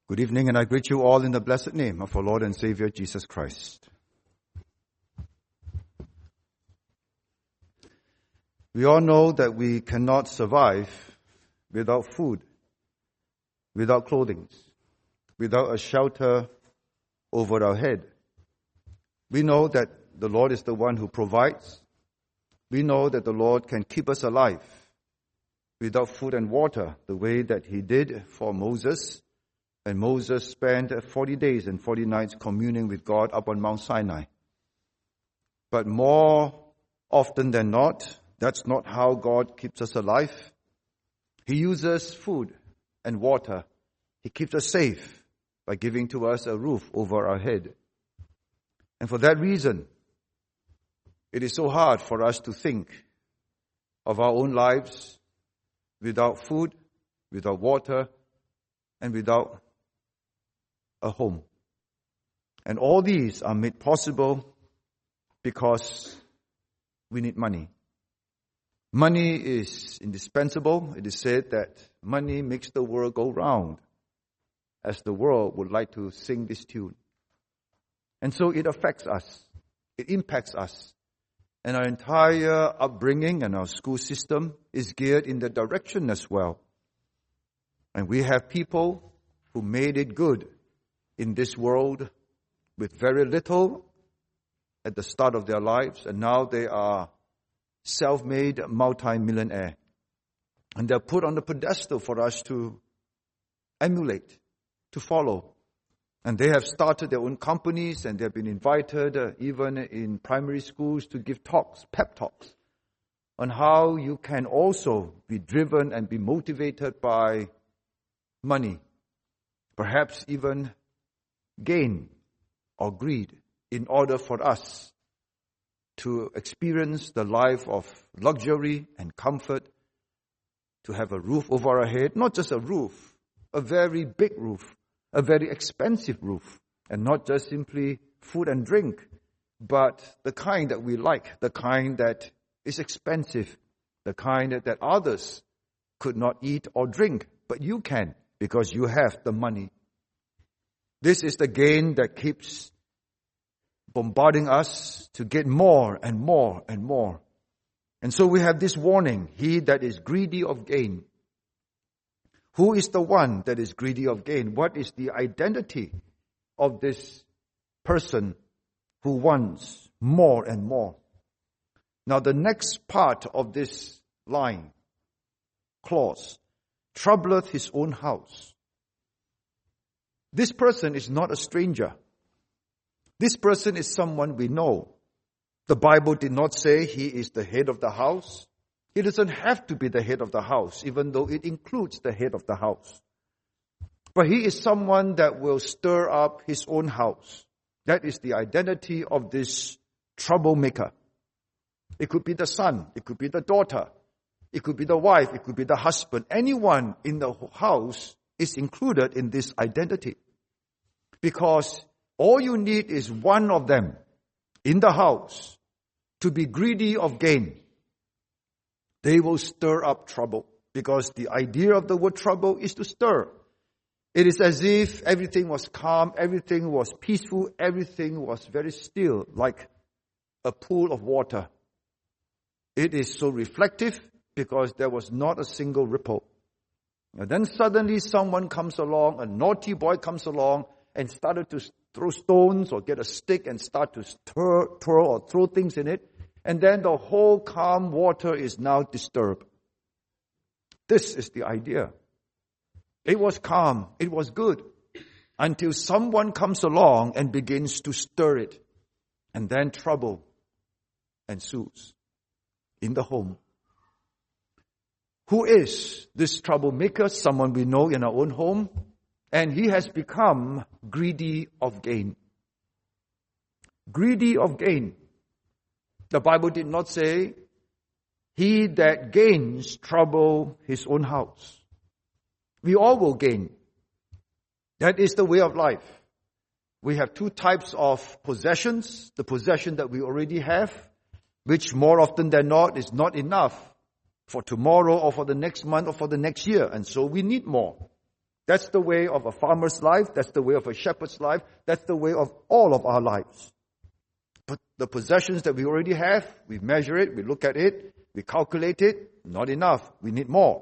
Good evening, and I greet you all in the blessed name of our Lord and Savior, Jesus Christ. We all know that we cannot survive without food, without clothing, without a shelter over our head. We know that the Lord is the one who provides. We know that the Lord can keep us alive without food and water, the way that He did for Moses. And Moses spent 40 days and 40 nights communing with God up on Mount Sinai. But more often than not, that's not how God keeps us alive. He uses food and water. He keeps us safe by giving to us a roof over our head. And for that reason, it is so hard for us to think of our own lives without food, without water, and without a home. And all these are made possible because we need money. Money is indispensable. It is said that money makes the world go round, as the world would like to sing this tune. And so it affects us. It impacts us. And our entire upbringing and our school system is geared in that direction as well. And we have people who made it good in this world with very little at the start of their lives, and now they are self-made multi-millionaire. And they're put on the pedestal for us to emulate, to follow. And they have started their own companies, and they've been invited even in primary schools to give talks, pep talks, on how you can also be driven and be motivated by money, perhaps even gain or greed, in order for us to experience the life of luxury and comfort, to have a roof over our head, not just a roof, a very big roof, a very expensive roof, and not just simply food and drink, but the kind that we like, the kind that is expensive, the kind that others could not eat or drink, but you can because you have the money. This is the gain that keeps bombarding us to get more and more and more. And so we have this warning, he that is greedy of gain. Who is the one that is greedy of gain? What is the identity of this person who wants more and more? Now the next part of this line, clause, troubleth his own house. This person is not a stranger. This person is someone we know. The Bible did not say he is the head of the house. He doesn't have to be the head of the house, even though it includes the head of the house. But he is someone that will stir up his own house. That is the identity of this troublemaker. It could be the son, it could be the daughter, it could be the wife, it could be the husband. Anyone in the house is included in this identity. Because all you need is one of them in the house to be greedy of gain. They will stir up trouble, because the idea of the word trouble is to stir. It is as if everything was calm, everything was peaceful, everything was very still, like a pool of water. It is so reflective because there was not a single ripple. And then suddenly someone comes along, a naughty boy comes along and started to throw stones or get a stick and start to twirl or throw things in it. And then the whole calm water is now disturbed. This is the idea. It was calm, it was good, until someone comes along and begins to stir it. And then trouble ensues in the home. Who is this troublemaker? Someone we know in our own home. And he has become greedy of gain. Greedy of gain. The Bible did not say, he that gains trouble his own house. We all will gain. That is the way of life. We have two types of possessions. The possession that we already have, which more often than not is not enough for tomorrow or for the next month or for the next year. And so we need more. That's the way of a farmer's life. That's the way of a shepherd's life. That's the way of all of our lives. But the possessions that we already have, we measure it, we look at it, we calculate it. Not enough. We need more.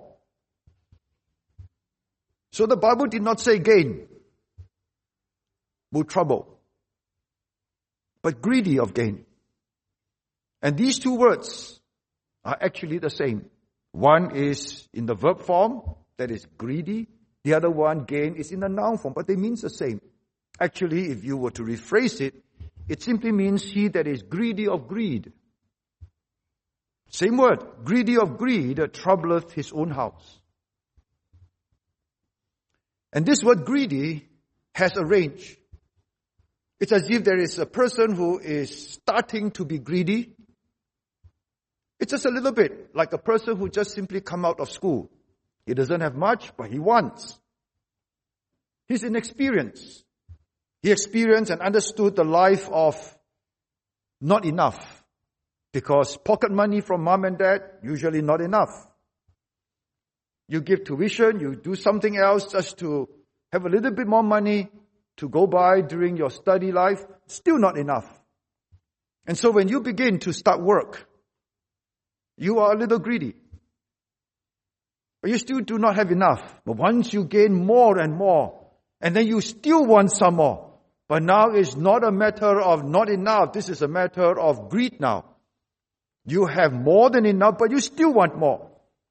So the Bible did not say gain, but trouble, but greedy of gain. And these two words are actually the same. One is in the verb form, that is greedy. The other one, gain, is in the noun form, but they mean the same. Actually, if you were to rephrase it, it simply means he that is greedy of greed. Same word, greedy of greed, troubleth his own house. And this word greedy has a range. It's as if there is a person who is starting to be greedy. It's just a little bit like a person who just simply come out of school. He doesn't have much, but he wants. He's inexperienced. He experienced and understood the life of not enough. Because pocket money from mom and dad, usually not enough. You give tuition, you do something else just to have a little bit more money to go by during your study life, still not enough. And so when you begin to start work, you are a little greedy. But you still do not have enough. But once you gain more and more, and then you still want some more. But now it's not a matter of not enough. This is a matter of greed now. You have more than enough, but you still want more.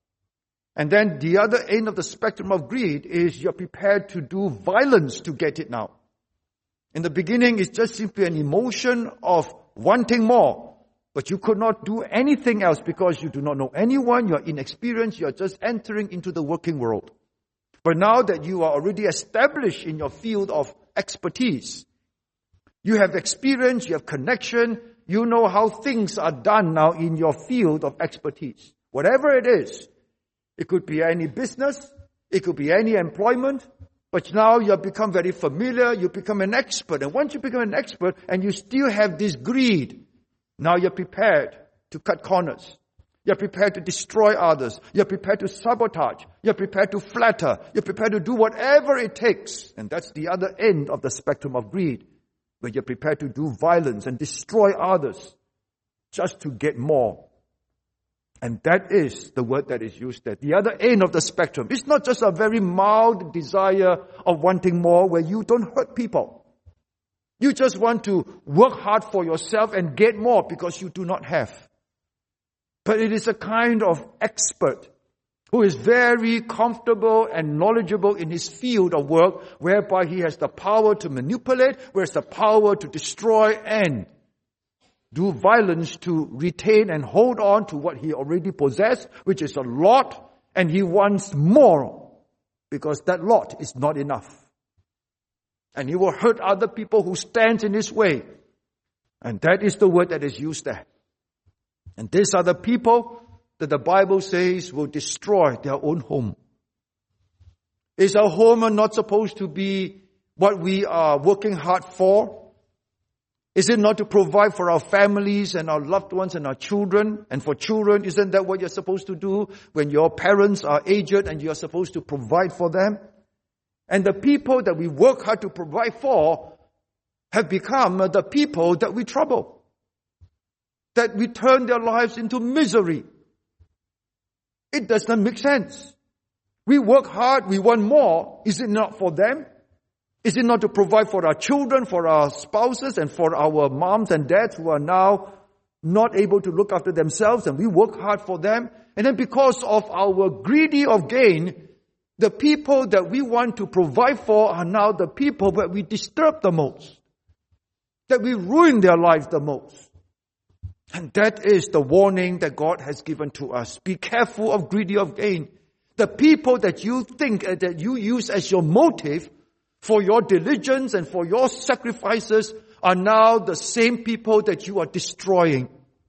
And then the other end of the spectrum of greed is you're prepared to do violence to get it now. In the beginning, it's just simply an emotion of wanting more. But you could not do anything else because you do not know anyone, you're inexperienced, you're just entering into the working world. But now that you are already established in your field of expertise, you have experience, you have connection, you know how things are done now in your field of expertise. Whatever it is, it could be any business, it could be any employment, but now you have become very familiar, you become an expert. And once you become an expert and you still have this greed, now you're prepared to cut corners. You're prepared to destroy others. You're prepared to sabotage. You're prepared to flatter. You're prepared to do whatever it takes. And that's the other end of the spectrum of greed, where you're prepared to do violence and destroy others just to get more. And that is the word that is used there. The other end of the spectrum. It's not just a very mild desire of wanting more where you don't hurt people. You just want to work hard for yourself and get more because you do not have. But it is a kind of expert who is very comfortable and knowledgeable in his field of work, whereby he has the power to manipulate, where has the power to destroy and do violence to retain and hold on to what he already possessed, which is a lot, and he wants more because that lot is not enough. And he will hurt other people who stand in his way. And that is the word that is used there. And these are the people that the Bible says will destroy their own home. Is our home not supposed to be what we are working hard for? Is it not to provide for our families and our loved ones and our children? And for children, isn't that what you're supposed to do when your parents are aged and you're supposed to provide for them? And the people that we work hard to provide for have become the people that we trouble. That we turn their lives into misery. It does not make sense. We work hard, we want more. Is it not for them? Is it not to provide for our children, for our spouses, and for our moms and dads who are now not able to look after themselves, and we work hard for them? And then because of our greedy of gain, the people that we want to provide for are now the people that we disturb the most, that we ruin their lives the most. And that is the warning that God has given to us. Be careful of greedy of gain. The people that you think that you use as your motive for your diligence and for your sacrifices are now the same people that you are destroying.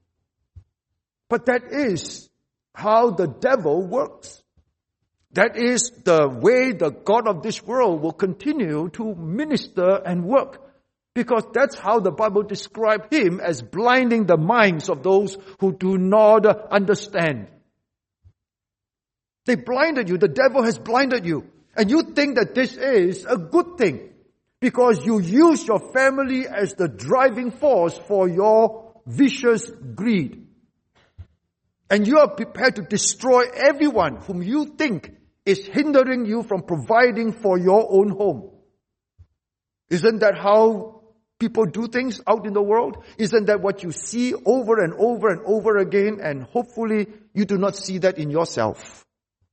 But that is how the devil works. That is the way the God of this world will continue to minister and work. Because that's how the Bible describes him, as blinding the minds of those who do not understand. They blinded you. The devil has blinded you. And you think that this is a good thing because you use your family as the driving force for your vicious greed. And you are prepared to destroy everyone whom you think is hindering you from providing for your own home. Isn't that how people do things out in the world? Isn't that what you see over and over and over again? And hopefully you do not see that in yourself.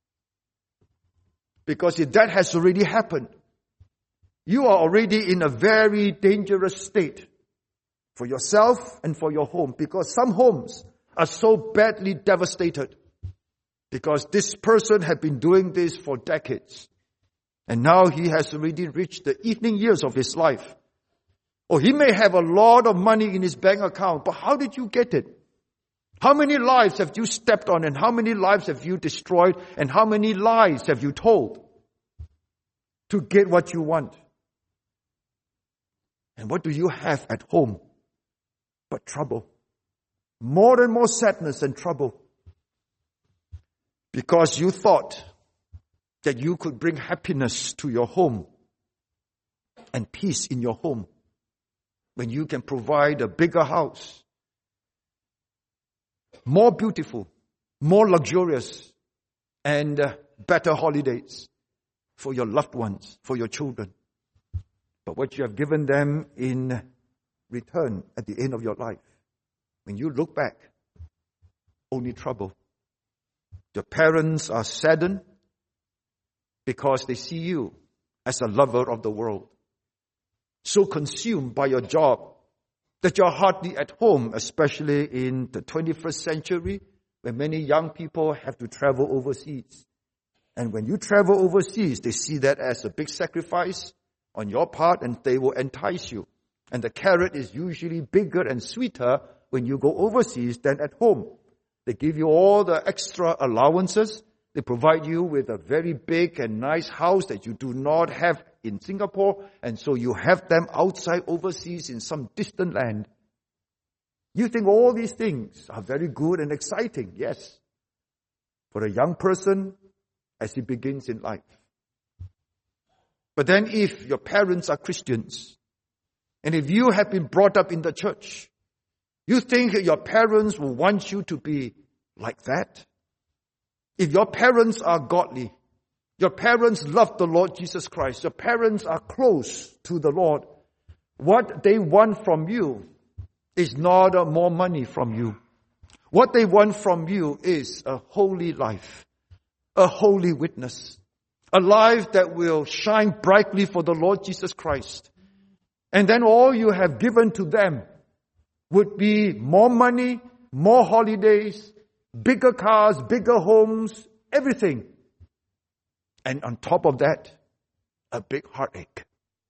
Because if that has already happened, you are already in a very dangerous state for yourself and for your home. Because some homes are so badly devastated. Because this person had been doing this for decades. And now he has already reached the evening years of his life. Or he may have a lot of money in his bank account, but how did you get it? How many lives have you stepped on, and how many lives have you destroyed, and how many lies have you told to get what you want? And what do you have at home but trouble? More and more sadness and trouble. Because you thought that you could bring happiness to your home and peace in your home when you can provide a bigger house, more beautiful, more luxurious, and better holidays for your loved ones, for your children. But what you have given them in return at the end of your life, when you look back, only trouble. Your parents are saddened because they see you as a lover of the world, so consumed by your job that you're hardly at home, especially in the 21st century, where many young people have to travel overseas. And when you travel overseas, they see that as a big sacrifice on your part, and they will entice you. And the carrot is usually bigger and sweeter when you go overseas than at home. They give you all the extra allowances. They provide you with a very big and nice house that you do not have in Singapore. And so you have them outside overseas in some distant land. You think all these things are very good and exciting. Yes. For a young person as he begins in life. But then if your parents are Christians, and if you have been brought up in the church, you think your parents will want you to be like that? If your parents are godly, your parents love the Lord Jesus Christ, your parents are close to the Lord, what they want from you is not more money from you. What they want from you is a holy life, a holy witness, a life that will shine brightly for the Lord Jesus Christ. And then all you have given to them would be more money, more holidays, bigger cars, bigger homes, everything. And on top of that, a big heartache.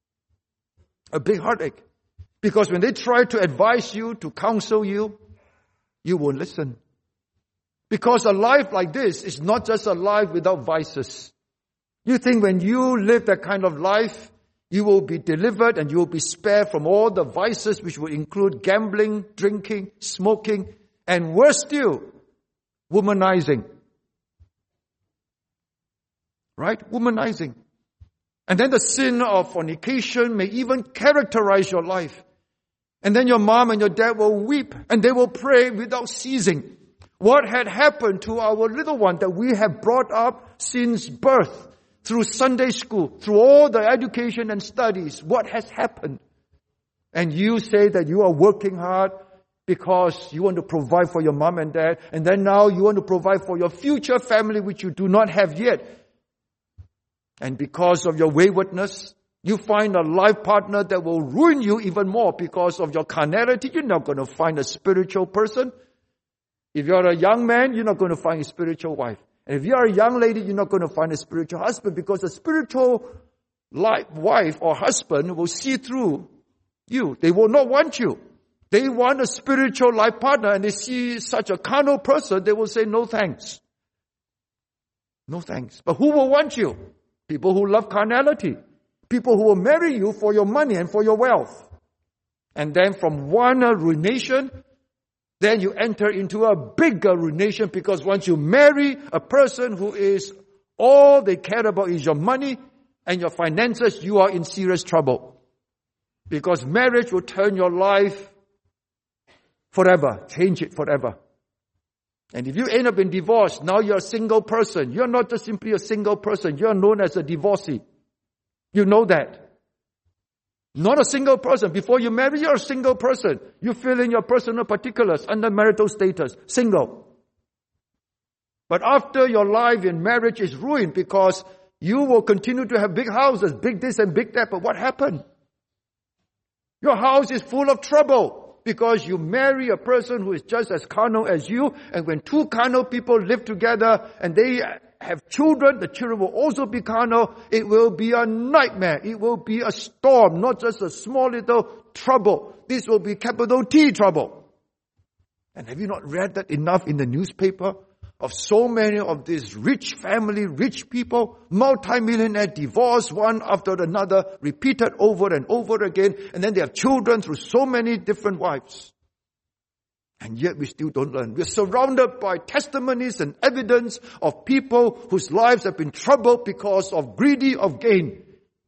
A big heartache. Because when they try to advise you, to counsel you, you won't listen. Because a life like this is not just a life without vices. You think when you live that kind of life, you will be delivered and you will be spared from all the vices which will include gambling, drinking, smoking, and worse still, womanizing. Right? Womanizing. And then the sin of fornication may even characterize your life. And then your mom and your dad will weep and they will pray without ceasing. What had happened to our little one that we have brought up since birth? Through Sunday school, through all the education and studies, what has happened? And you say that you are working hard because you want to provide for your mom and dad, and then now you want to provide for your future family which you do not have yet. And because of your waywardness, you find a life partner that will ruin you even more because of your carnality. You're not going to find a spiritual person. If you're a young man, you're not going to find a spiritual wife. And if you're a young lady, you're not going to find a spiritual husband because a spiritual wife or husband will see through you. They will not want you. They want a spiritual life partner, and they see such a carnal person, they will say, no thanks. No thanks. But who will want you? People who love carnality. People who will marry you for your money and for your wealth. And then from one ruination, then you enter into a bigger ruination, because once you marry a person who is all they care about is your money and your finances, you are in serious trouble. Because marriage will turn your life forever, change it forever. And if you end up in divorce, now you're a single person. You're not just simply a single person. You're known as a divorcee. You know that. Not a single person. Before you marry, you're a single person. You fill in your personal particulars under marital status. Single. But after your life in marriage is ruined because you will continue to have big houses, big this and big that. But what happened? Your house is full of trouble because you marry a person who is just as carnal as you. And when two carnal people live together and they have children, the children will also be carnal. It will be a nightmare. It will be a storm, not just a small little trouble. This will be capital T trouble. And have you not read that enough in the newspaper of so many of these rich family, rich people, multi-millionaire, divorced one after another, repeated over and over again, and then they have children through so many different wives. And yet we still don't learn. We're surrounded by testimonies and evidence of people whose lives have been troubled because of greedy of gain.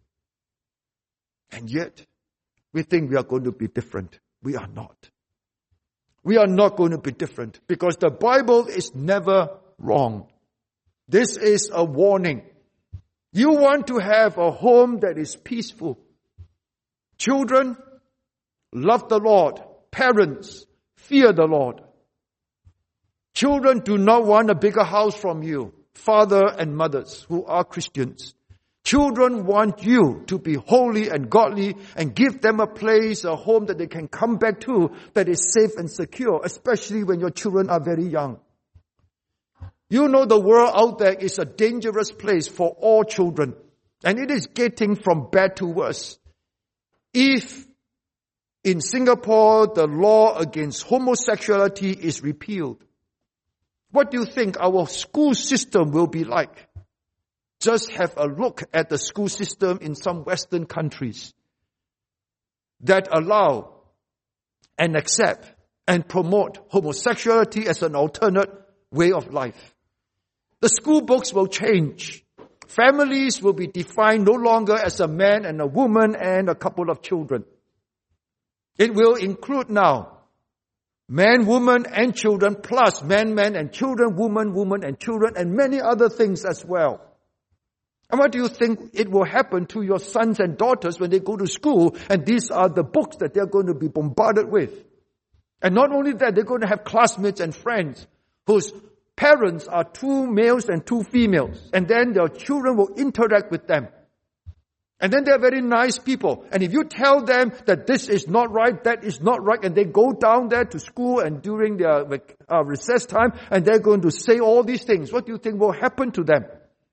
And yet we think we are going to be different. We are not. We are not going to be different because the Bible is never wrong. This is a warning. You want to have a home that is peaceful. Children, love the Lord. Parents, fear the Lord. Children do not want a bigger house from you, father and mothers who are Christians. Children want you to be holy and godly and give them a place, a home that they can come back to that is safe and secure, especially when your children are very young. You know the world out there is a dangerous place for all children, and it is getting from bad to worse. If in Singapore, the law against homosexuality is repealed, what do you think our school system will be like? Just have a look at the school system in some Western countries that allow and accept and promote homosexuality as an alternate way of life. The school books will change. Families will be defined no longer as a man and a woman and a couple of children. It will include now man, woman, and children, plus man, man, and children, woman, woman, and children, and many other things as well. And what do you think it will happen to your sons and daughters when they go to school and these are the books that they're going to be bombarded with? And not only that, they're going to have classmates and friends whose parents are two males and two females. And then their children will interact with them. And then they're very nice people. And if you tell them that this is not right, that is not right, and they go down there to school and during their recess time, and they're going to say all these things, what do you think will happen to them?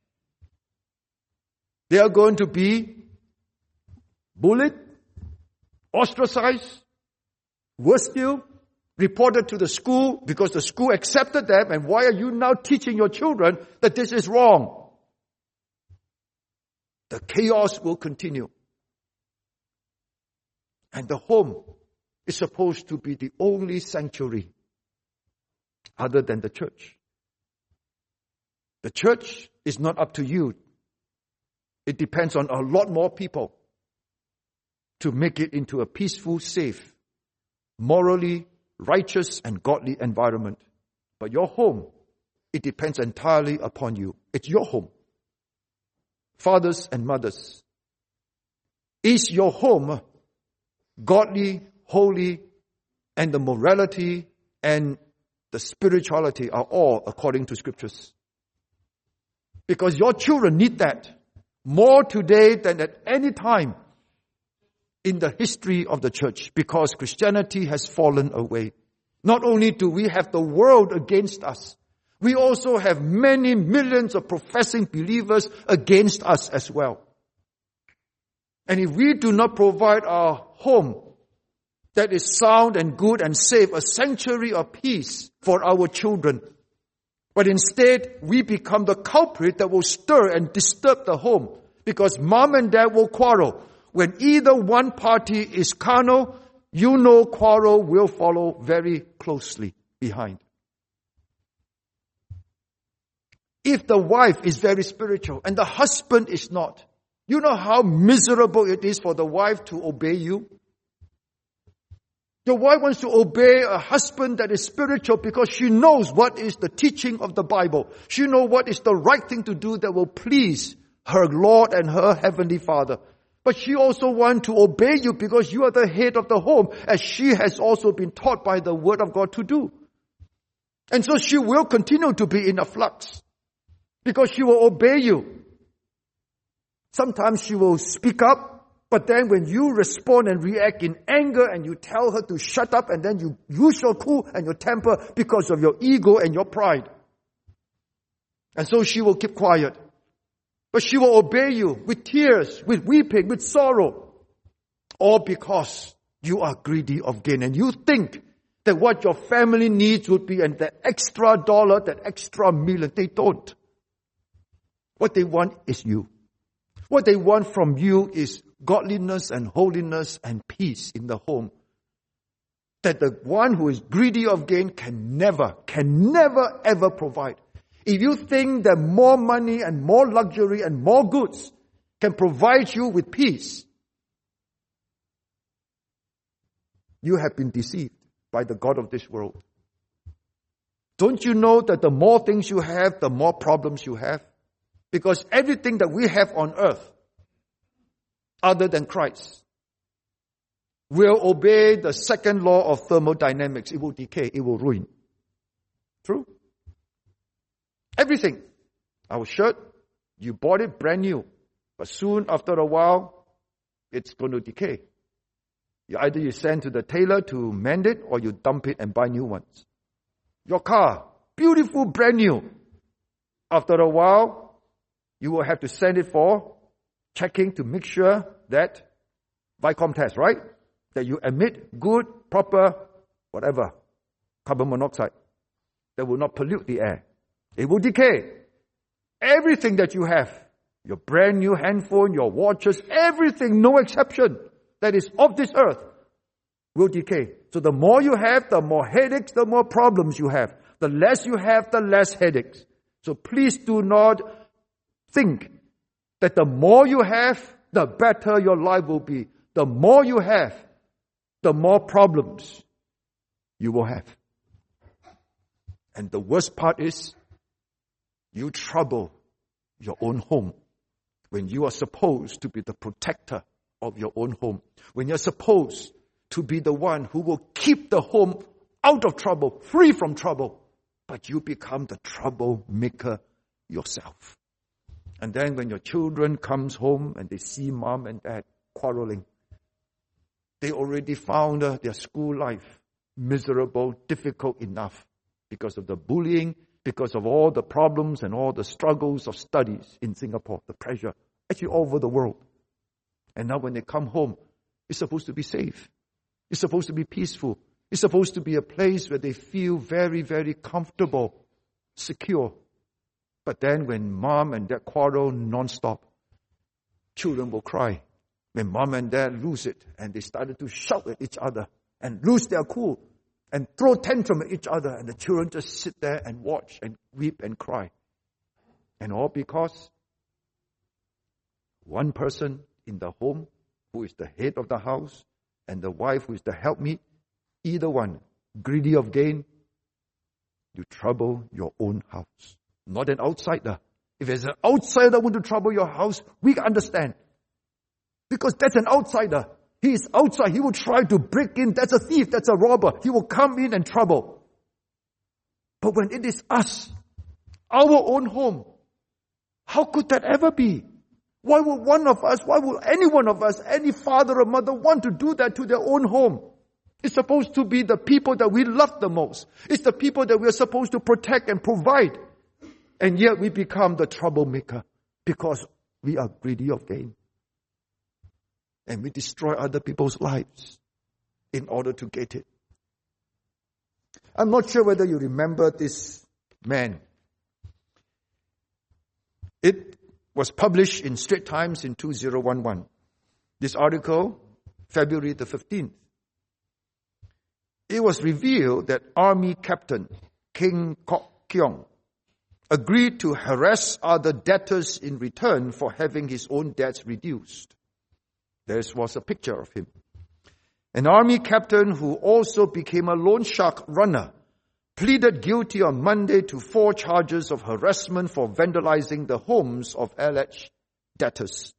They are going to be bullied, ostracized, worse still, reported to the school because the school accepted them. And why are you now teaching your children that this is wrong? The chaos will continue. And the home is supposed to be the only sanctuary other than the church. The church is not up to you. It depends on a lot more people to make it into a peaceful, safe, morally righteous and godly environment. But your home, it depends entirely upon you. It's your home. Fathers and mothers, is your home godly, holy, and the morality and the spirituality are all according to scriptures? Because your children need that more today than at any time in the history of the church, because Christianity has fallen away. Not only do we have the world against us, we also have many millions of professing believers against us as well. And if we do not provide our home that is sound and good and safe, a sanctuary of peace for our children, but instead we become the culprit that will stir and disturb the home, because mom and dad will quarrel. When either one party is carnal, you know quarrel will follow very closely behind. If the wife is very spiritual and the husband is not, you know how miserable it is for the wife to obey you? The wife wants to obey a husband that is spiritual because she knows what is the teaching of the Bible. She knows what is the right thing to do that will please her Lord and her Heavenly Father. But she also wants to obey you because you are the head of the home, as she has also been taught by the Word of God to do. And so she will continue to be in a flux because she will obey you. Sometimes she will speak up, but then when you respond and react in anger and you tell her to shut up, and then you lose your cool and your temper because of your ego and your pride. And so she will keep quiet. But she will obey you with tears, with weeping, with sorrow. All because you are greedy of gain. And you think that what your family needs would be and that extra dollar, that extra million. They don't. What they want is you. What they want from you is godliness and holiness and peace in the home. That the one who is greedy of gain can never ever provide. If you think that more money and more luxury and more goods can provide you with peace, you have been deceived by the God of this world. Don't you know that the more things you have, the more problems you have? Because everything that we have on earth, other than Christ, will obey the second law of thermodynamics. It will decay, it will ruin. True? Everything. Our shirt, you bought it brand new, but soon after a while, it's going to decay. Either you send to the tailor to mend it, or you dump it and buy new ones. Your car, beautiful, brand new. After a while, you will have to send it for checking to make sure that, Vicom test, right? That you emit good, proper, whatever, carbon monoxide that will not pollute the air. It will decay. Everything that you have, your brand new handphone, your watches, everything, no exception, that is of this earth, will decay. So the more you have, the more headaches, the more problems you have. The less you have, the less headaches. So please do not think that the more you have, the better your life will be. The more you have, the more problems you will have. And the worst part is, you trouble your own home when you are supposed to be the protector of your own home. When you're supposed to be the one who will keep the home out of trouble, free from trouble. But you become the troublemaker yourself. And then when your children comes home and they see mom and dad quarreling, they already found their school life miserable, difficult enough because of the bullying, because of all the problems and all the struggles of studies in Singapore, the pressure, actually all over the world. And now when they come home, it's supposed to be safe. It's supposed to be peaceful. It's supposed to be a place where they feel very, very comfortable, secure. But then when mom and dad quarrel non-stop, children will cry. When mom and dad lose it and they started to shout at each other and lose their cool and throw tantrum at each other, and the children just sit there and watch and weep and cry. And all because one person in the home who is the head of the house and the wife who is the helpmeet, either one, greedy of gain, you trouble your own house. Not an outsider. If there's an outsider who want to trouble your house, we can understand. Because that's an outsider. He is outside. He will try to break in. That's a thief. That's a robber. He will come in and trouble. But when it is us, our own home, how could that ever be? Why would any one of us, any father or mother want to do that to their own home? It's supposed to be the people that we love the most. It's the people that we are supposed to protect and provide. And yet we become the troublemaker because we are greedy of gain. And we destroy other people's lives in order to get it. I'm not sure whether you remember this man. It was published in Straits Times in 2011. This article, February the 15th. It was revealed that Army Captain King Kok Keong agreed to harass other debtors in return for having his own debts reduced. There was a picture of him. An army captain who also became a loan shark runner pleaded guilty on Monday to 4 charges of harassment for vandalizing the homes of alleged debtors.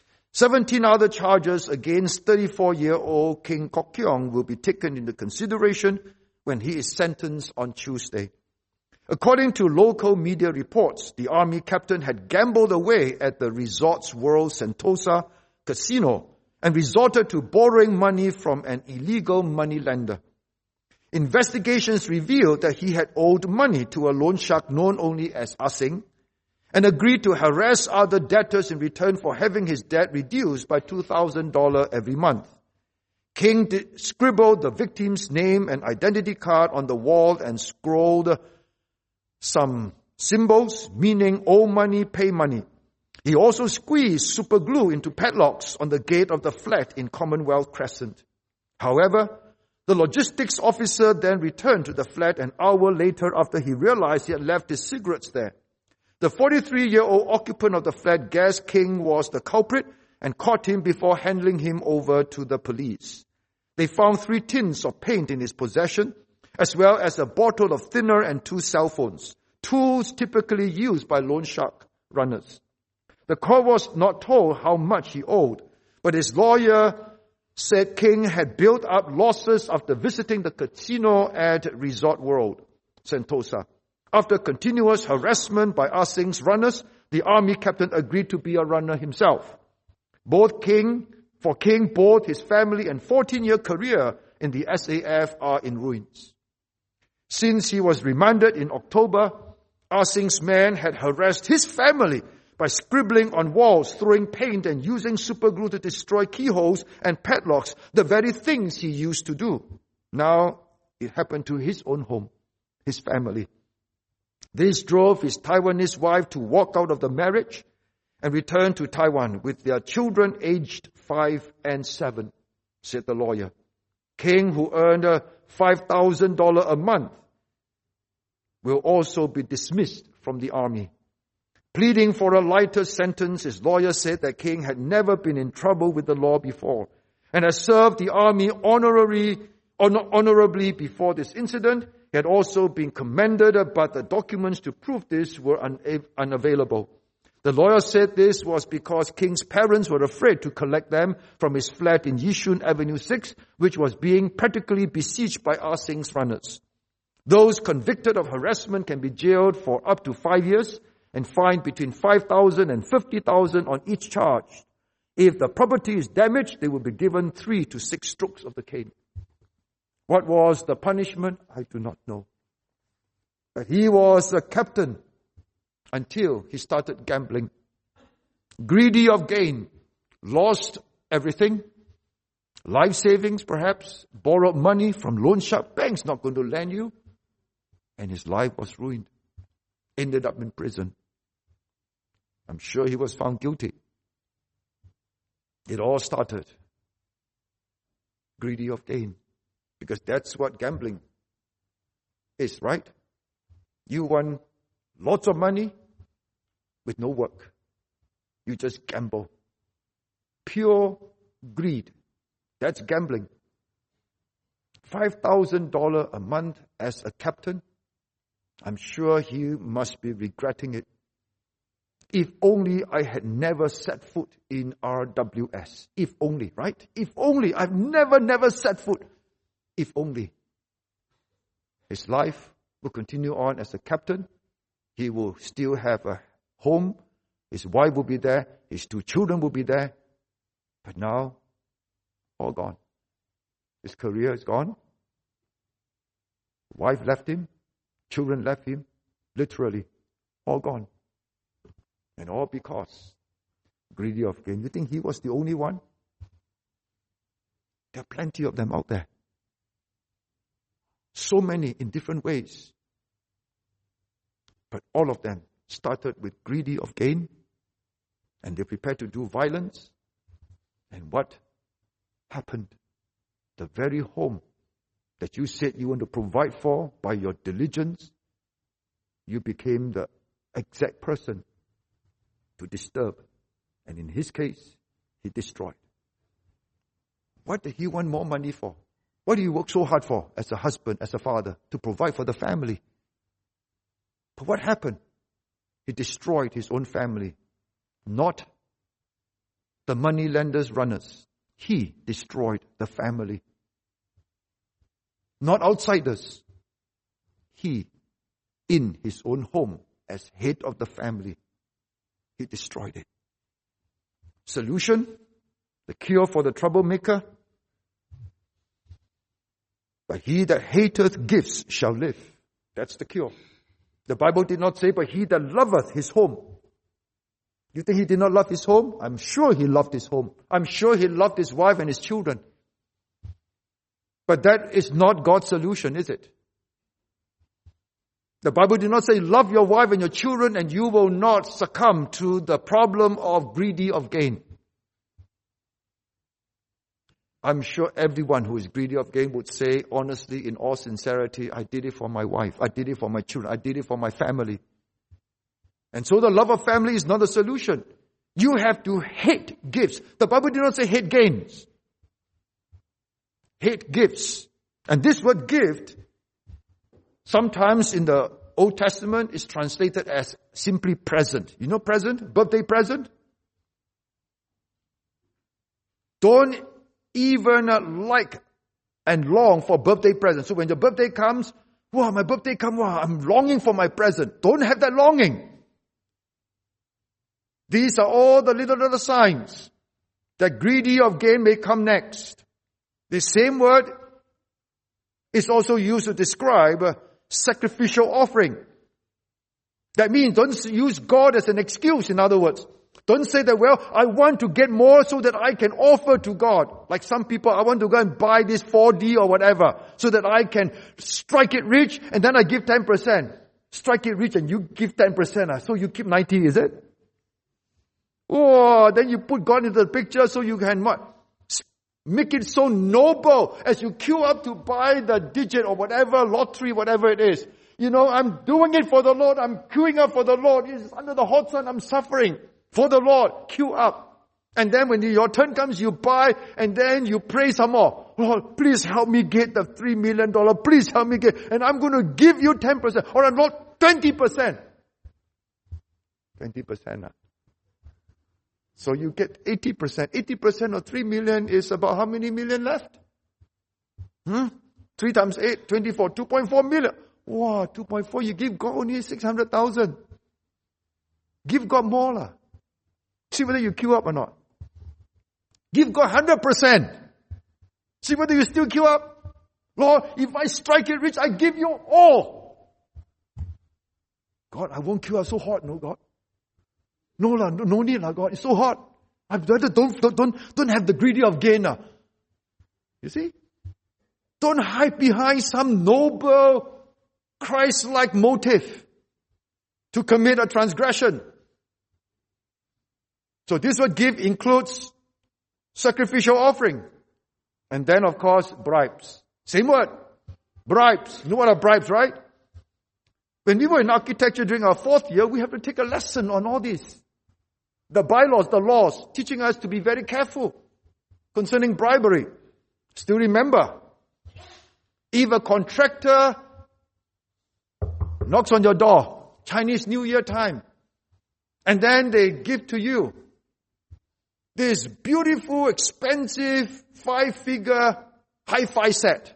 17 other charges against 34-year-old King Kok Keong will be taken into consideration when he is sentenced on Tuesday. According to local media reports, the army captain had gambled away at the Resorts World Sentosa casino and resorted to borrowing money from an illegal moneylender. Investigations revealed that he had owed money to a loan shark known only as Ah Seng and agreed to harass other debtors in return for having his debt reduced by $2,000 every month. King scribbled the victim's name and identity card on the wall and scrawled some symbols meaning owe money, pay money. He also squeezed super glue into padlocks on the gate of the flat in Commonwealth Crescent. However, the logistics officer then returned to the flat an hour later after he realized he had left his cigarettes there. The 43-year-old occupant of the flat guessed King was the culprit and caught him before handing him over to the police. They found 3 tins of paint in his possession, as well as a bottle of thinner and 2 cell phones, tools typically used by loan shark runners. The court was not told how much he owed, but his lawyer said King had built up losses after visiting the casino at Resort World Sentosa. After continuous harassment by Ah Seng's runners, the army captain agreed to be a runner himself. Both King, his family and 14-year career in the SAF are in ruins. Since he was remanded in October, Ah Seng's men had harassed his family by scribbling on walls, throwing paint and using super glue to destroy keyholes and padlocks, the very things he used to do. Now it happened to his own home, his family. This drove his Taiwanese wife to walk out of the marriage and return to Taiwan with their children aged 5 and 7, said the lawyer. King, who earned $5,000 a month, will also be dismissed from the army. Pleading for a lighter sentence, his lawyer said that King had never been in trouble with the law before and had served the army honorably before this incident. He had also been commended, but the documents to prove this were unavailable. The lawyer said this was because King's parents were afraid to collect them from his flat in Yishun Avenue 6, which was being practically besieged by Ah Seng's runners. Those convicted of harassment can be jailed for up to 5 years and fined between $5,000 and $50,000 on each charge. If the property is damaged, they will be given 3 to 6 strokes of the cane. What was the punishment? I do not know. But he was a captain until he started gambling. Greedy of gain, lost everything. Life savings perhaps, borrowed money from loan shark banks, not going to lend you. And his life was ruined. Ended up in prison. I'm sure he was found guilty. It all started greedy of gain. Because that's what gambling is, right? You want lots of money with no work. You just gamble. Pure greed. That's gambling. $5,000 a month as a captain. I'm sure he must be regretting it. If only I had never set foot in RWS. If only, right? If only. I've never set foot. If only. His life will continue on as a captain. He will still have a home. His wife will be there. His 2 children will be there. But now, all gone. His career is gone. Wife left him. Children left him. Literally, all gone. And all because greedy of gain. You think he was the only one? There are plenty of them out there. So many in different ways. But all of them started with greedy of gain, and they prepared to do violence. And what happened? The very home that you said you want to provide for by your diligence, you became the exact person to disturb. And in his case, he destroyed. What did he want more money for? What did he work so hard for as a husband, as a father? To provide for the family. But what happened? He destroyed his own family. Not the money lenders, runners. He destroyed the family. Not outsiders. He, in his own home, as head of the family, he destroyed it. Solution? The cure for the troublemaker? But he that hateth gifts shall live. That's the cure. The Bible did not say, but he that loveth his home. You think he did not love his home? I'm sure he loved his home. I'm sure he loved his wife and his children. But that is not God's solution, is it? The Bible did not say, love your wife and your children and you will not succumb to the problem of greedy of gain. I'm sure everyone who is greedy of gain would say, honestly, in all sincerity, I did it for my wife. I did it for my children. I did it for my family. And so the love of family is not a solution. You have to hate gifts. The Bible did not say hate gains. Hate gifts. And this word gift, sometimes in the Old Testament, is translated as simply present. You know present? Birthday present? Don't even like and long for birthday presents. So when your birthday comes, wow, my birthday comes, wow, I'm longing for my present. Don't have that longing. These are all the little signs that greedy of gain may come next. The same word is also used to describe sacrificial offering. That means don't use God as an excuse, in other words. Don't say that, well, I want to get more so that I can offer to God. Like some people, I want to go and buy this 4D or whatever so that I can strike it rich and then I give 10%. Strike it rich and you give 10%. So you keep 90, is it? Oh, then you put God into the picture so you can make it so noble as you queue up to buy the digit or whatever, lottery, whatever it is. You know, I'm doing it for the Lord. I'm queuing up for the Lord. It's under the hot sun. I'm suffering for the Lord. Queue up. And then when your turn comes, you buy and then you pray some more. Lord, please help me get the $3 million. Please help me get, and I'm going to give you 10%. Or Lord, 20%. 20%. So you get 80%. 80% of 3 million is about how many million left? 3 times 8, 24, 2.4 million. Wow, 2.4, you give God only 600,000. Give God more lah. See whether you queue up or not. Give God 100%. See whether you still queue up. Lord, if I strike it rich, I give you all. God, I won't queue up so hot, no God. No lah, no need lah, God. It's so hot. I'd rather don't have the greedy of gain lah. You see? Don't hide behind some noble, Christ-like motive to commit a transgression. So this word give includes sacrificial offering. And then of course, bribes. Same word. Bribes. You know what are bribes, right? When we were in architecture during our 4th year, we have to take a lesson on all this. The bylaws, the laws, teaching us to be very careful concerning bribery. Still remember, if a contractor knocks on your door, Chinese New Year time, and then they give to you this beautiful, expensive, 5-figure hi-fi set,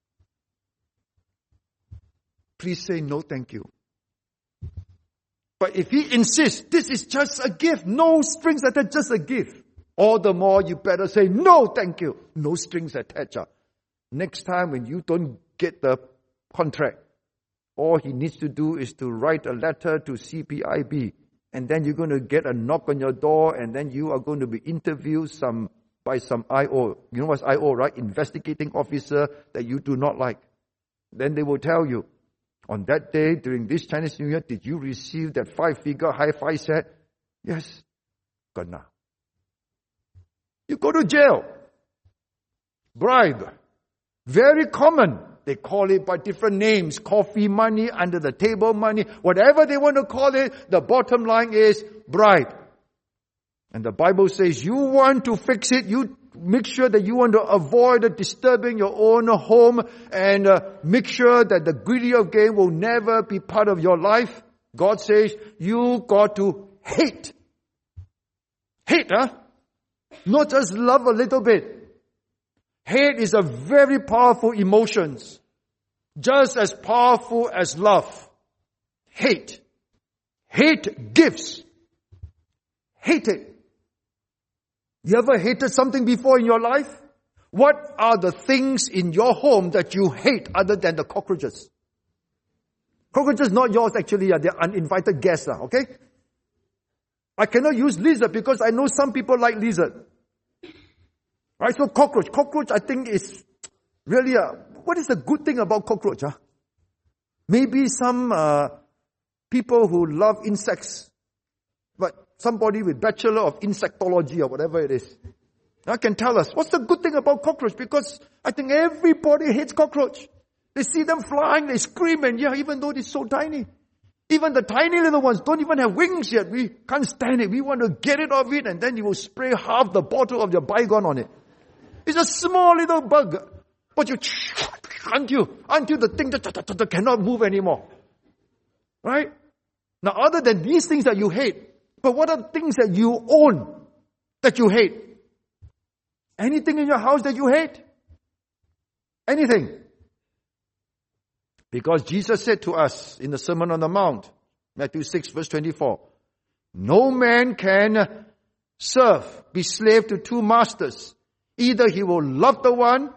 please say no thank you. But if he insists, this is just a gift, no strings attached, just a gift, all the more you better say no thank you, no strings attached. Next time when you don't get the contract, all he needs to do is to write a letter to CPIB, and then you're going to get a knock on your door, and then you are going to be interviewed by some IO. You know what's IO, right? Investigating officer that you do not like. Then they will tell you, on that day, during this Chinese New Year, did you receive that 5-figure hi-fi set? Yes. Kena. You go to jail. Bribe. Very common. They call it by different names. Coffee money, under the table money, whatever they want to call it. The bottom line is bribe. And the Bible says you want to fix it. You make sure that you want to avoid disturbing your own home and make sure that the greedy of gain will never be part of your life. God says you got to hate. Hate, huh? Not just love a little bit. Hate is a very powerful emotion. Just as powerful as love. Hate. Hate gives. Hate it. You ever hated something before in your life? What are the things in your home that you hate other than the cockroaches? Cockroaches not yours actually, they're uninvited guests, okay? I cannot use lizard because I know some people like lizard. Right, so cockroach. Cockroach I think is really what is the good thing about cockroach? Maybe some people who love insects, but somebody with Bachelor of Insectology or whatever it is, can tell us, what's the good thing about cockroach? Because I think everybody hates cockroach. They see them flying, they scream, and even though they're so tiny. Even the tiny little ones don't even have wings yet. We can't stand it. We want to get rid of it, and then you will spray half the bottle of your Baygon on it. It's a small little bug. But you until the thing cannot move anymore. Right? Now other than these things that you hate, but what are things that you own that you hate? Anything in your house that you hate? Anything? Because Jesus said to us in the Sermon on the Mount, Matthew 6 verse 24, no man can be slave to two masters. Either he will love the one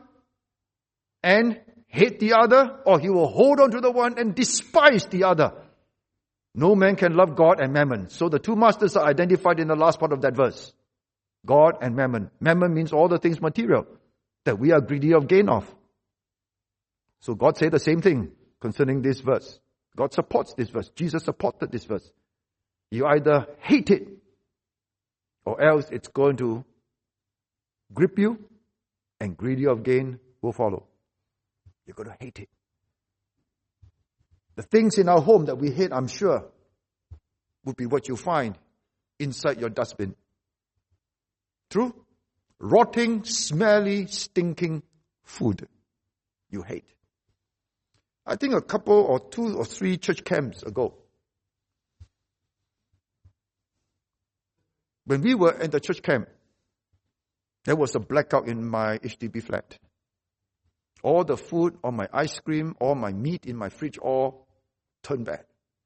and hate the other, or he will hold on to the one and despise the other. No man can love God and mammon. So the two masters are identified in the last part of that verse. God and mammon. Mammon means all the things material that we are greedy of gain of. So God said the same thing concerning this verse. God supports this verse. Jesus supported this verse. You either hate it or else it's going to grip you and greedy of gain will follow. You're going to hate it. The things in our home that we hate, I'm sure, would be what you find inside your dustbin. True? Rotting, smelly, stinking food you hate. I think a couple or 2 or 3 church camps ago, when we were in the church camp, there was a blackout in my HDB flat. All the food, all my ice cream, all my meat in my fridge, all turned bad.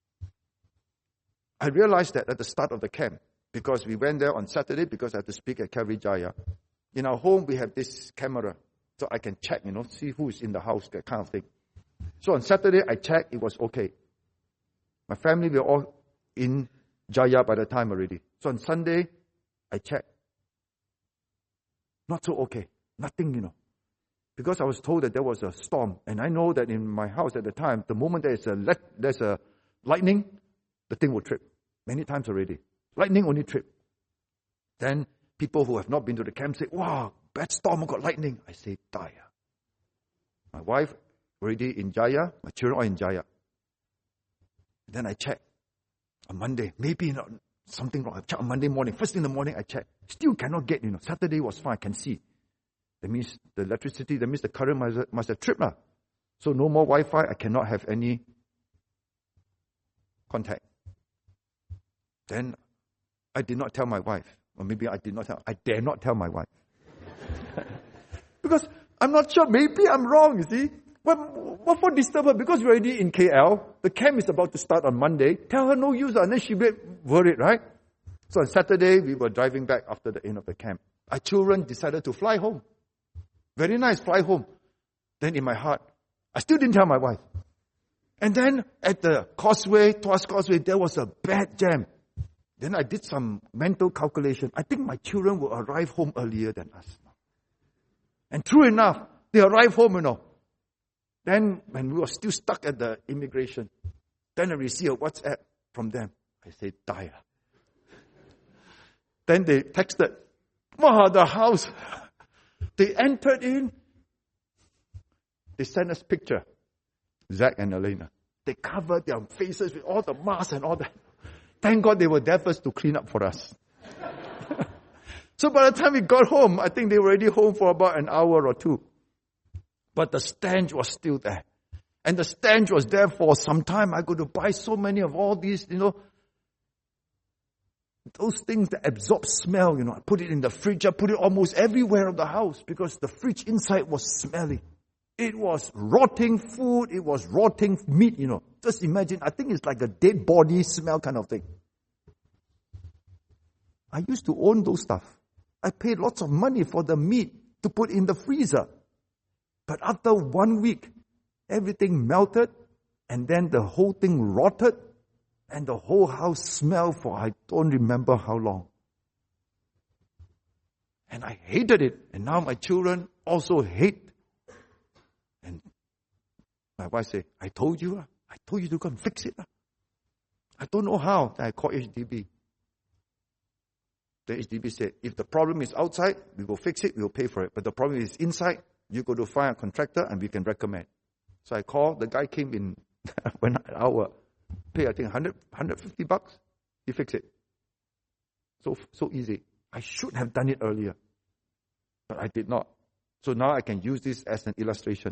I realized that at the start of the camp, because we went there on Saturday because I had to speak at Calvary Jaya. In our home, we have this camera, so I can check, see who's in the house, that kind of thing. So on Saturday, I checked, it was okay. My family were all in Jaya by the time already. So on Sunday, I checked. Not so okay. Nothing, Because I was told that there was a storm. And I know that in my house at the time, the moment there's a lightning, the thing will trip. Many times already. Lightning only trip. Then people who have not been to the camp say, wow, bad storm, got lightning. I say, die. My wife already in Jaya. My children are in Jaya. Then I check. On Monday, maybe something wrong. I check on Monday morning. First in the morning, I check. Still cannot get, Saturday was fine. I can see. That means the electricity, that means the current must have tripped. So no more Wi-Fi. I cannot have any contact. Then I did not tell my wife. Or maybe I dare not tell my wife. Because I'm not sure. Maybe I'm wrong, you see. What for disturb her? Because we're already in KL. The camp is about to start on Monday. Tell her no use. And then she'll be worried, right? So on Saturday, we were driving back after the end of the camp. Our children decided to fly home. Very nice, fly home. Then in my heart, I still didn't tell my wife. And then at the causeway, Tuas Causeway, there was a bad jam. Then I did some mental calculation. I think my children will arrive home earlier than us. And true enough, they arrived home, Then when we were still stuck at the immigration, then I received a WhatsApp from them. I said, die. Then they texted, wow, the house. They entered in. They sent us picture. Zach and Elena. They covered their faces with all the masks and all that. Thank God they were there first to clean up for us. So by the time we got home, I think they were already home for about an hour or two. But the stench was still there. And the stench was there for some time. I go to buy so many of all these, those things that absorb smell, I put it in the fridge. I put it almost everywhere of the house because the fridge inside was smelly. It was rotting food. It was rotting meat, Just imagine, I think it's like a dead body smell kind of thing. I used to own those stuff. I paid lots of money for the meat to put in the freezer. But after 1 week, everything melted and then the whole thing rotted and the whole house smelled for I don't remember how long. And I hated it. And now my children also hate. And my wife said, I told you to go and fix it. I don't know how. Then I called HDB. The HDB said, if the problem is outside, we will fix it, we will pay for it. But the problem is inside, you go to find a contractor and we can recommend. So I called, the guy came in 1 hour, pay I think $150. He fixed it. So easy. I should have done it earlier. But I did not. So now I can use this as an illustration.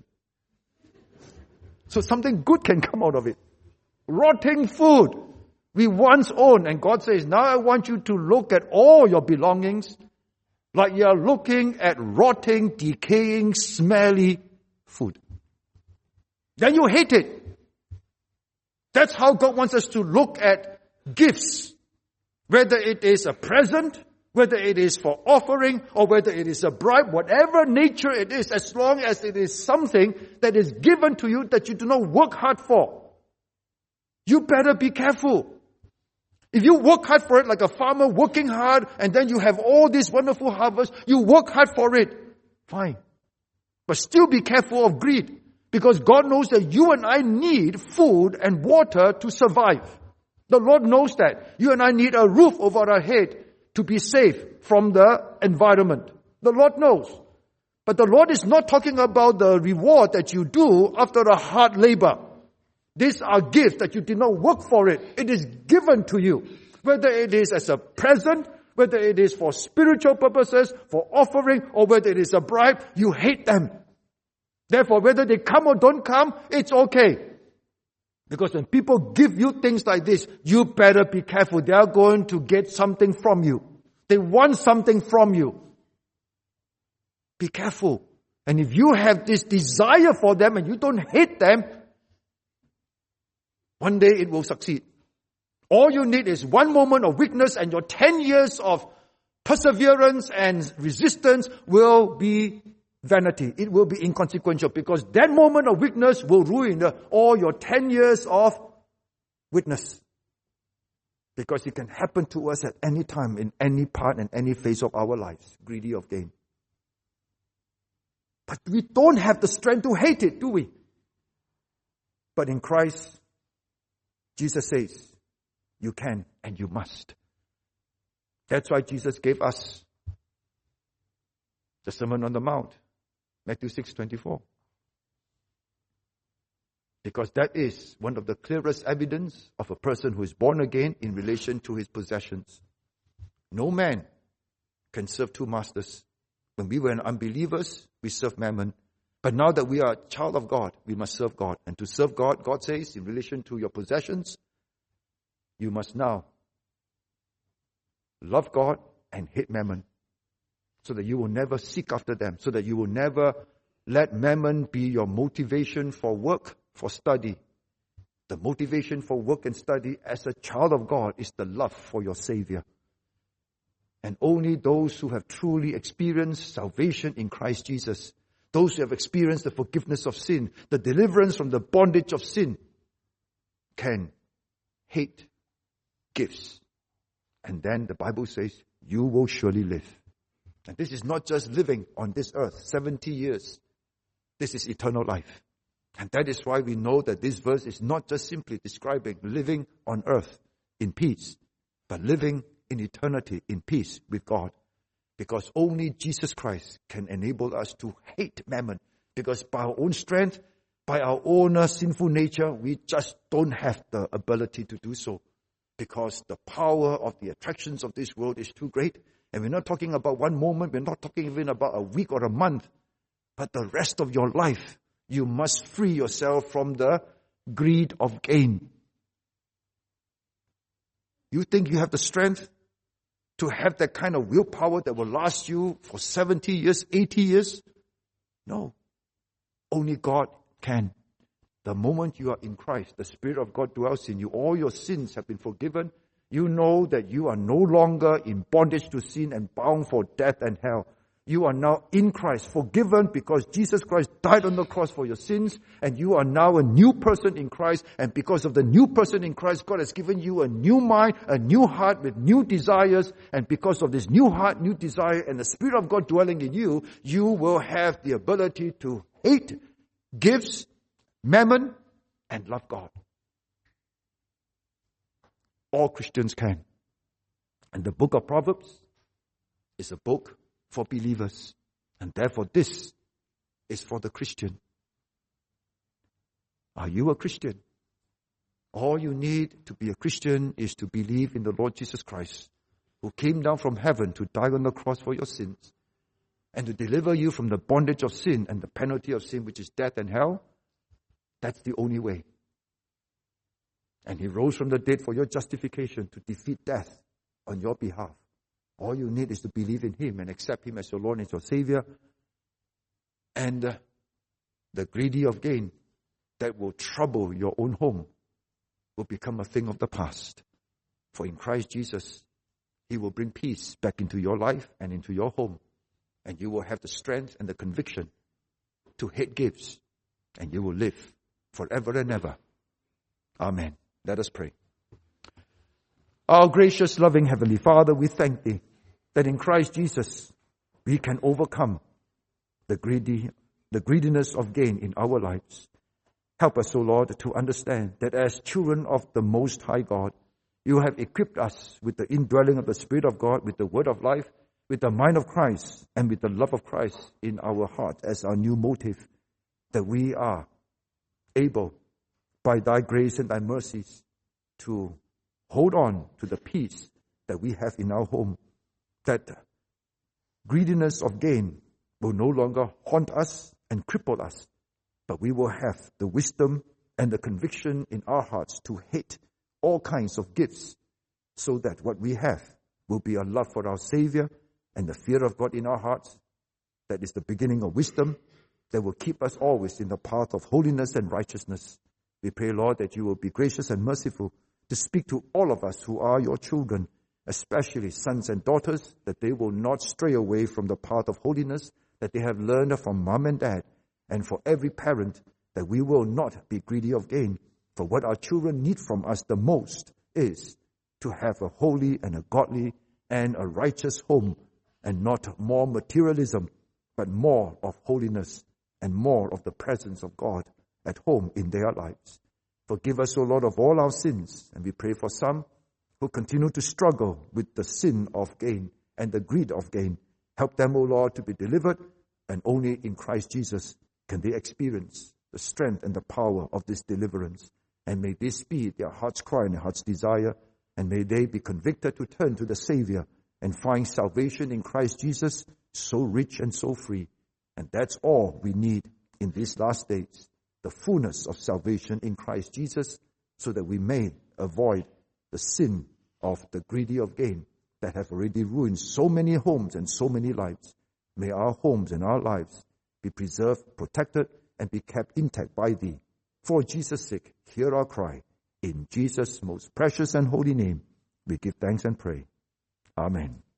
So something good can come out of it. Rotting food. We once owned, and God says, now I want you to look at all your belongings like you're looking at rotting, decaying, smelly food. Then you hate it. That's how God wants us to look at gifts. Whether it is a present, whether it is for offering, or whether it is a bribe, whatever nature it is, as long as it is something that is given to you that you do not work hard for. You better be careful. If you work hard for it like a farmer working hard and then you have all this wonderful harvest, you work hard for it, fine. But still be careful of greed because God knows that you and I need food and water to survive. The Lord knows that. You and I need a roof over our head to be safe from the environment. The Lord knows. But the Lord is not talking about the reward that you do after a hard labor. These are gifts that you did not work for it. It is given to you. Whether it is as a present, whether it is for spiritual purposes, for offering, or whether it is a bribe, you hate them. Therefore, whether they come or don't come, it's okay. Because when people give you things like this, you better be careful. They are going to get something from you. They want something from you. Be careful. And if you have this desire for them and you don't hate them, one day it will succeed. All you need is one moment of weakness and your 10 years of perseverance and resistance will be vanity. It will be inconsequential because that moment of weakness will ruin all your 10 years of witness. Because it can happen to us at any time, in any part and any phase of our lives, greedy of gain. But we don't have the strength to hate it, do we? But in Christ, Jesus says, you can and you must. That's why Jesus gave us the Sermon on the Mount, Matthew 6:24. Because that is one of the clearest evidence of a person who is born again in relation to his possessions. No man can serve two masters. When we were unbelievers, we served mammon. But now that we are a child of God, we must serve God. And to serve God, God says, in relation to your possessions, you must now love God and hate mammon. So that you will never seek after them. So that you will never let mammon be your motivation for work, for study. The motivation for work and study as a child of God is the love for your Savior. And only those who have truly experienced salvation in Christ Jesus, those who have experienced the forgiveness of sin, the deliverance from the bondage of sin, can hate gifts. And then the Bible says, you will surely live. And this is not just living on this earth, 70 years. This is eternal life. And that is why we know that this verse is not just simply describing living on earth in peace, but living in eternity in peace with God. Because only Jesus Christ can enable us to hate mammon, Because by our own strength, by our own sinful nature, we just don't have the ability to do so. Because the power of the attractions of this world is too great. And we're not talking about one moment, we're not talking even about a week or a month. But the rest of your life, you must free yourself from the greed of gain. You think you have the strength to have that kind of willpower that will last you for 70 years, 80 years? No. Only God can. The moment you are in Christ, the Spirit of God dwells in you. All your sins have been forgiven. You know that you are no longer in bondage to sin and bound for death and hell. You are now in Christ, forgiven because Jesus Christ died on the cross for your sins, and you are now a new person in Christ. And because of the new person in Christ, God has given you a new mind, a new heart with new desires. And because of this new heart, new desire, and the Spirit of God dwelling in you, you will have the ability to hate gifts, mammon, and love God. All Christians can. And the book of Proverbs is a book for believers. And therefore this is for the Christian. Are you a Christian? All you need to be a Christian is to believe in the Lord Jesus Christ, who came down from heaven to die on the cross for your sins and to deliver you from the bondage of sin and the penalty of sin, which is death and hell. That's the only way. And He rose from the dead for your justification to defeat death on your behalf. All you need is to believe in Him and accept Him as your Lord and your Savior. And the greedy of gain that will trouble your own home will become a thing of the past. For in Christ Jesus, He will bring peace back into your life and into your home. And you will have the strength and the conviction to hate gifts. And you will live forever and ever. Amen. Let us pray. Our gracious, loving Heavenly Father, we thank Thee that in Christ Jesus we can overcome the greediness of gain in our lives. Help us, O Lord, to understand that as children of the Most High God, You have equipped us with the indwelling of the Spirit of God, with the word of life, with the mind of Christ, and with the love of Christ in our heart as our new motive, that we are able, by Thy grace and Thy mercies, to hold on to the peace that we have in our home, that greediness of gain will no longer haunt us and cripple us, but we will have the wisdom and the conviction in our hearts to hate all kinds of gifts, so that what we have will be a love for our Savior and the fear of God in our hearts. That is the beginning of wisdom that will keep us always in the path of holiness and righteousness. We pray, Lord, that You will be gracious and merciful to speak to all of us who are Your children, especially sons and daughters, that they will not stray away from the path of holiness that they have learned from mom and dad. And for every parent, that we will not be greedy of gain. For what our children need from us the most is to have a holy and a godly and a righteous home, and not more materialism, but more of holiness and more of the presence of God at home in their lives. Forgive us, O Lord, of all our sins, and we pray for some who continue to struggle with the sin of gain and the greed of gain. Help them, O Lord, to be delivered, and only in Christ Jesus can they experience the strength and the power of this deliverance. And may this be their heart's cry and their heart's desire, and may they be convicted to turn to the Savior and find salvation in Christ Jesus, so rich and so free. And that's all we need in these last days, the fullness of salvation in Christ Jesus, so that we may avoid the sin of the greedy of gain that have already ruined so many homes and so many lives. May our homes and our lives be preserved, protected, and be kept intact by Thee. For Jesus' sake, hear our cry. In Jesus' most precious and holy name, we give thanks and pray. Amen.